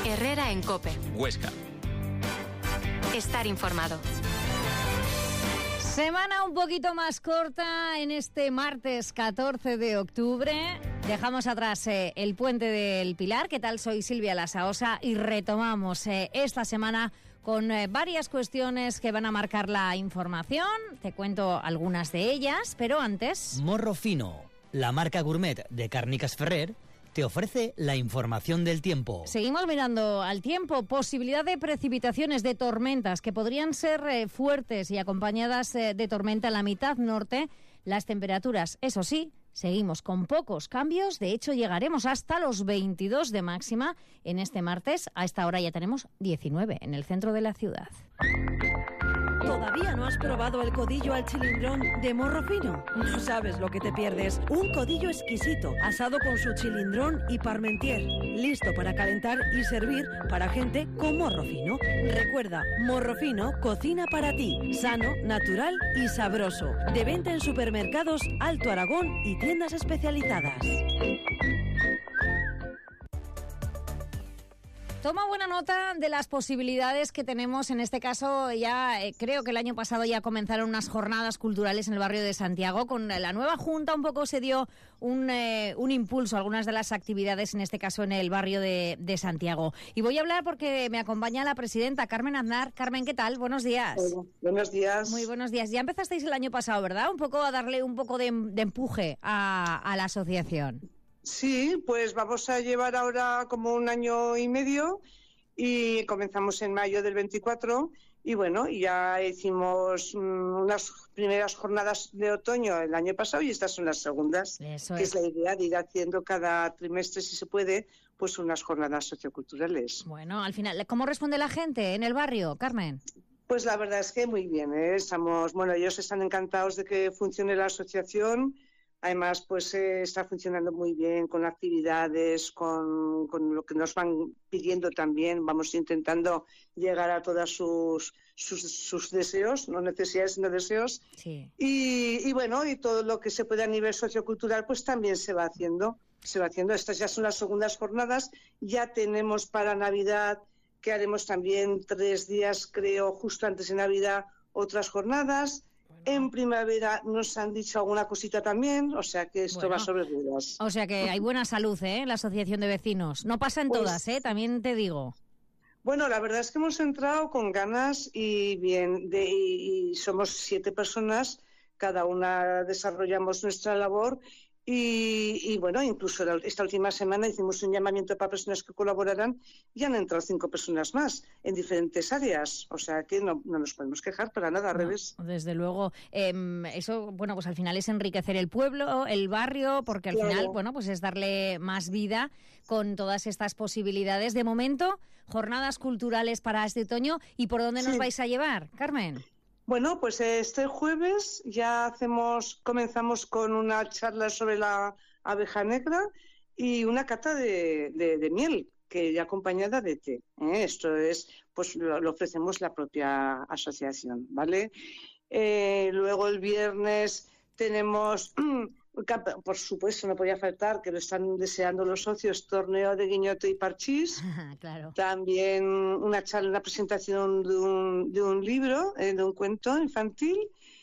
Herrera en COPE. Huesca. Estar informado. Semana un poquito más corta en este martes 14 de octubre. Dejamos atrás el puente del Pilar. ¿Qué tal? Soy Silvia Lasaosa y retomamos esta semana con varias cuestiones que van a marcar la información. Te cuento algunas de ellas, pero antes... Morro Fino, la marca gourmet de Càrniques Ferrer, te ofrece la información del tiempo. Seguimos mirando al tiempo. Posibilidad de precipitaciones, de tormentas, que podrían ser fuertes y acompañadas de tormenta en la mitad norte. Las temperaturas, eso sí, seguimos con pocos cambios. De hecho, llegaremos hasta los 22 de máxima en este martes. A esta hora ya tenemos 19 en el centro de la ciudad. ¿Todavía no has probado el codillo al chilindrón de Morro Fino? No sabes lo que te pierdes. Un codillo exquisito, asado con su chilindrón y parmentier. Listo para calentar y servir para gente con morro fino. Recuerda, Morro Fino cocina para ti. Sano, natural y sabroso. De venta en supermercados Alto Aragón y tiendas especializadas. Toma buena nota de las posibilidades que tenemos. En este caso, ya creo que el año pasado ya comenzaron unas jornadas culturales en el barrio de Santiago. Con la nueva junta un poco se dio un impulso a algunas de las actividades, en este caso en el barrio de Santiago. Y voy a hablar porque me acompaña la presidenta Carmen Aznar. Carmen, ¿qué tal? Buenos días. Hola, buenos días. Muy buenos días. Ya empezasteis el año pasado, ¿verdad? Un poco a darle un poco de empuje a la asociación. Sí, pues vamos a llevar ahora como un año y medio y comenzamos en mayo del 24 y bueno, ya hicimos unas primeras jornadas de otoño el año pasado y estas son las segundas. Eso es la idea de ir haciendo cada trimestre, si se puede, pues unas jornadas socioculturales. Bueno, al final, ¿cómo responde la gente en el barrio, Carmen? Pues la verdad es que muy bien, ¿eh? Ellos están encantados de que funcione la asociación. Además, pues está funcionando muy bien con actividades, con lo que nos van pidiendo también. Vamos intentando llegar a todos sus deseos, no necesidades, sino deseos. Sí. Y bueno, y todo lo que se puede a nivel sociocultural, pues también se va haciendo. Estas ya son las segundas jornadas. Ya tenemos para Navidad, que haremos también 3 días, creo, justo antes de Navidad, otras jornadas. En primavera nos han dicho alguna cosita también, o sea que esto va sobre ruedas. O sea que hay buena salud, en la asociación de vecinos. No pasa en todas, también te digo. Bueno, la verdad es que hemos entrado con ganas y bien, y somos 7 personas, cada una desarrollamos nuestra labor. Y bueno, incluso esta última semana hicimos un llamamiento para personas que colaborarán y han entrado 5 personas más en diferentes áreas. O sea que no nos podemos quejar para nada, al revés. Desde luego. Eso, bueno, pues al final es enriquecer el pueblo, el barrio, porque al final, bueno, pues es darle más vida con todas estas posibilidades. De momento, jornadas culturales para este otoño. ¿Y por dónde nos vais a llevar, Carmen? Bueno, pues este jueves ya comenzamos con una charla sobre la abeja negra y una cata de miel, que ya acompañada de té. Esto es, pues lo ofrecemos la propia asociación, ¿vale? Luego el viernes tenemos, por supuesto, no podía faltar, que lo están deseando los socios, torneo de guiñote y parchís. Claro. También una presentación de un libro, de un cuento infantil.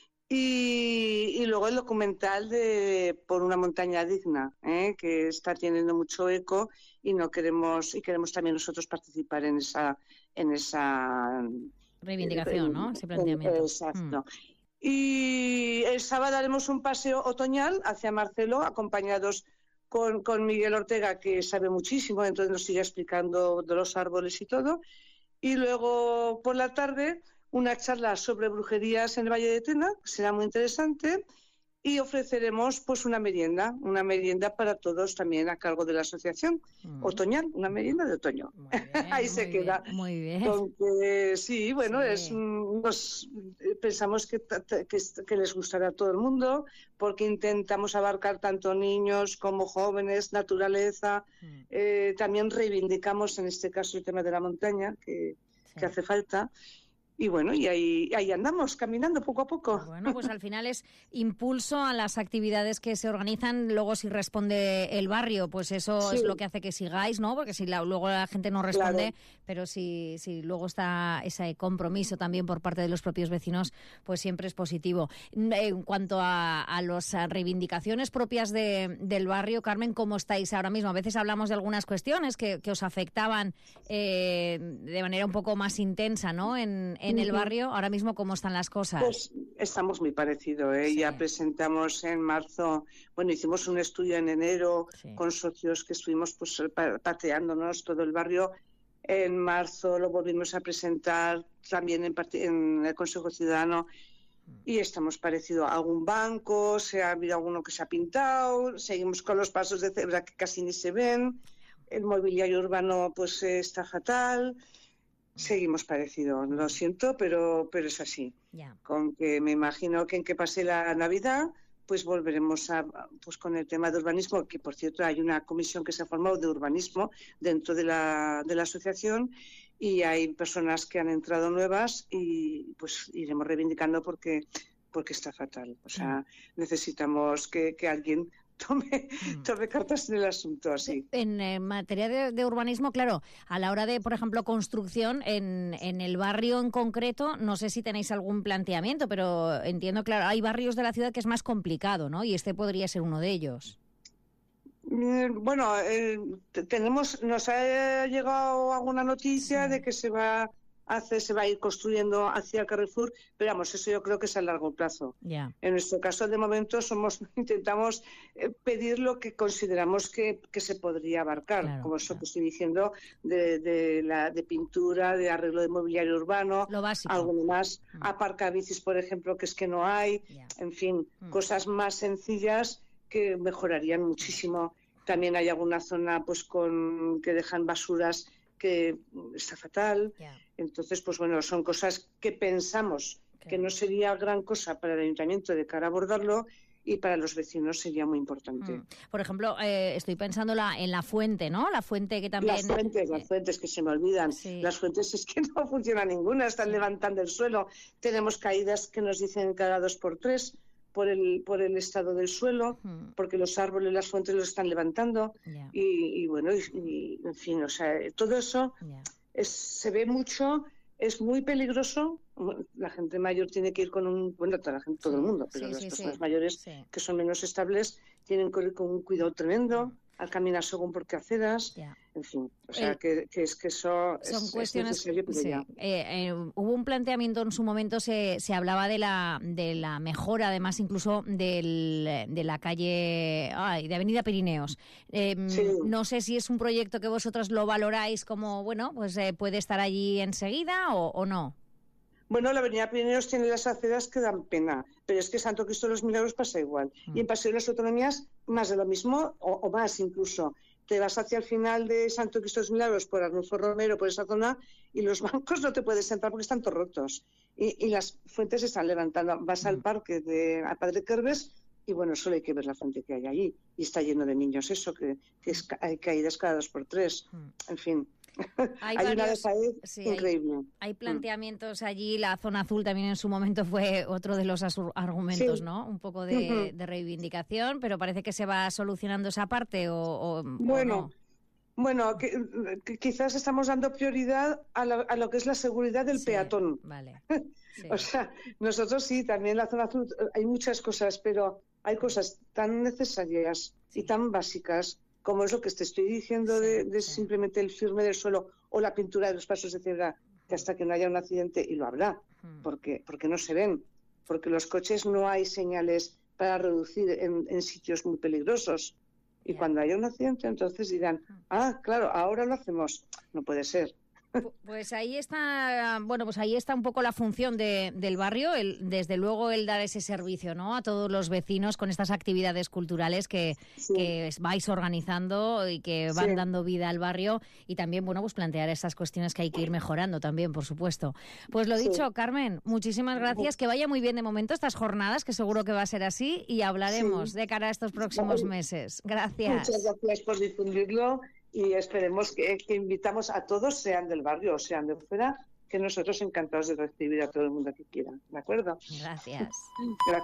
Y luego el documental de Por una montaña digna, que está teniendo mucho eco y queremos también nosotros participar en esa reivindicación, ¿no? Ese planteamiento. Exacto. Y el sábado haremos un paseo otoñal hacia Marcelo, acompañados con Miguel Ortega, que sabe muchísimo, entonces nos sigue explicando de los árboles y todo. Y luego por la tarde una charla sobre brujerías en el Valle de Tena, que será muy interesante, y ofreceremos pues una merienda para todos también a cargo de la asociación otoñal, una merienda de otoño. Ahí se queda. Muy bien. Sí, bueno, sí. Pensamos que les gustará a todo el mundo, porque intentamos abarcar tanto niños como jóvenes, naturaleza. También reivindicamos en este caso el tema de la montaña, que hace falta. bueno, y ahí andamos, caminando poco a poco. Bueno, pues al final es impulso a las actividades que se organizan. Luego, si responde el barrio, pues eso es lo que hace que sigáis, ¿no? Porque si luego la gente no responde, pero si luego está ese compromiso también por parte de los propios vecinos, pues siempre es positivo. En cuanto a las reivindicaciones propias del barrio, Carmen, ¿cómo estáis ahora mismo? A veces hablamos de algunas cuestiones que os afectaban de manera un poco más intensa, ¿no? En el barrio, ahora mismo, ¿cómo están las cosas? Pues estamos muy parecidos, ¿eh? Sí. Ya presentamos en marzo, hicimos un estudio en enero con socios que estuvimos pues pateándonos todo el barrio. En marzo lo volvimos a presentar también en el Consejo Ciudadano y estamos parecidos a algún banco, ha habido alguno que se ha pintado, seguimos con los pasos de cebra que casi ni se ven, el mobiliario urbano pues está fatal. Seguimos parecidos, lo siento, pero es así. Con que me imagino que en que pase la Navidad, pues volveremos pues con el tema de urbanismo, que por cierto hay una comisión que se ha formado de urbanismo dentro de la asociación y hay personas que han entrado nuevas y pues iremos reivindicando porque está fatal. O sea, necesitamos que alguien tome cartas en el asunto, así. En materia de urbanismo, claro, a la hora de, por ejemplo, construcción, en el barrio en concreto, no sé si tenéis algún planteamiento, pero entiendo, claro, hay barrios de la ciudad que es más complicado, ¿no? Y este podría ser uno de ellos. Bueno, nos ha llegado alguna noticia de que se va a ir construyendo hacia el Carrefour, pero vamos, eso yo creo que es a largo plazo. En nuestro caso, de momento, intentamos pedir lo que consideramos que se podría abarcar, como eso que estoy diciendo, de pintura, de arreglo de mobiliario urbano, lo básico. Algo más, aparcabicis, por ejemplo, que es que no hay, en fin, cosas más sencillas que mejorarían muchísimo. También hay alguna zona pues que dejan basuras que está fatal. Entonces, pues bueno, son cosas que pensamos que no sería gran cosa para el ayuntamiento de cara a abordarlo y para los vecinos sería muy importante. Por ejemplo, estoy pensando en la fuente, ¿no? La fuente que también... Las fuentes que se me olvidan. Sí. Las fuentes es que no funciona ninguna, están levantando el suelo. Tenemos caídas que nos dicen cada 2x3 por el estado del suelo, porque los árboles, las fuentes los están levantando. Y bueno, en fin, o sea, todo eso se ve mucho, es muy peligroso. La gente mayor tiene que ir con todo el mundo, pero las personas mayores que son menos estables tienen que ir con un cuidado tremendo al caminar según por qué aceras, en fin, o sea, que eso son es cuestiones. necesario, pero hubo un planteamiento en su momento, se hablaba de la mejora, además incluso de la calle, de Avenida Pirineos. No sé si es un proyecto que vosotros lo valoráis como, bueno, pues puede estar allí enseguida o no. Bueno, la Avenida Pirineos tiene las aceras que dan pena, pero es que Santo Cristo de los Milagros pasa igual. Y en Paseo de las Autonomías más de lo mismo, o más incluso. Te vas hacia el final de Santo Cristo de los Milagros por Arnulfo Romero, por esa zona, y los bancos no te puedes entrar porque están todos rotos. Y las fuentes se están levantando. Vas al parque al Padre Querves y bueno, solo hay que ver la fuente que hay allí. Y está lleno de niños, eso, que hay caídas cada 2x3. En fin. Hay una pared increíble. Hay planteamientos allí, la zona azul también en su momento fue otro de los argumentos, ¿no? Un poco de reivindicación, pero parece que se va solucionando esa parte o no. Bueno, que quizás estamos dando prioridad a lo que es la seguridad del peatón. Vale. Sí. O sea, nosotros sí, también en la zona azul hay muchas cosas, pero hay cosas tan necesarias y tan básicas como es lo que te estoy diciendo de simplemente el firme del suelo o la pintura de los pasos de cebra, que hasta que no haya un accidente, y lo habrá, porque no se ven, porque los coches no hay señales para reducir en sitios muy peligrosos. Y cuando haya un accidente, entonces dirán, claro, ahora lo hacemos. No puede ser. Pues ahí está, ahí está un poco la función del barrio, desde luego el dar ese servicio, ¿no?, a todos los vecinos con estas actividades culturales que vais organizando y que van dando vida al barrio, y también, pues plantear estas cuestiones que hay que ir mejorando también, por supuesto. Pues lo dicho, Carmen, muchísimas gracias, que vaya muy bien de momento estas jornadas, que seguro que va a ser así, y hablaremos de cara a estos próximos meses. Gracias. Muchas gracias por difundirlo. Y esperemos que invitamos a todos, sean del barrio o sean de fuera, que nosotros encantados de recibir a todo el mundo que quiera, ¿de acuerdo? Gracias. Gracias.